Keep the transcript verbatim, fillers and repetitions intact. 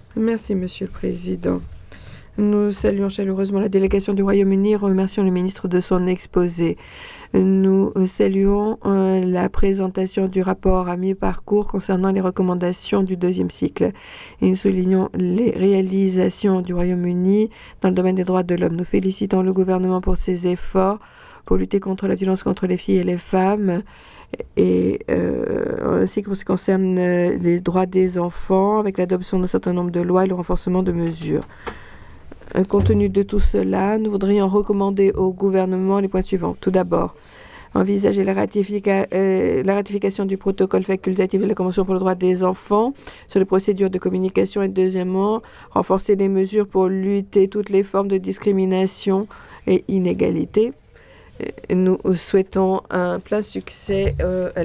Merci, Monsieur le Président. Nous saluons chaleureusement la délégation du Royaume-Uni et remercions le ministre de son exposé. Nous saluons euh, la présentation du rapport à mi-parcours concernant les recommandations du deuxième cycle. Et nous soulignons les réalisations du Royaume-Uni dans le domaine des droits de l'homme. Nous félicitons le gouvernement pour ses efforts pour lutter contre la violence contre les filles et les femmes, et euh, ainsi que ce qui concerne euh, les droits des enfants, avec l'adoption d'un certain nombre de lois et le renforcement de mesures. Euh, Compte tenu de tout cela, nous voudrions recommander au gouvernement les points suivants. Tout d'abord, envisager la, ratifica- euh, la ratification du protocole facultatif de la Convention pour le droit des enfants sur les procédures de communication et deuxièmement, renforcer les mesures pour lutter toutes les formes de discrimination et inégalité. Nous souhaitons un plein succès euh, à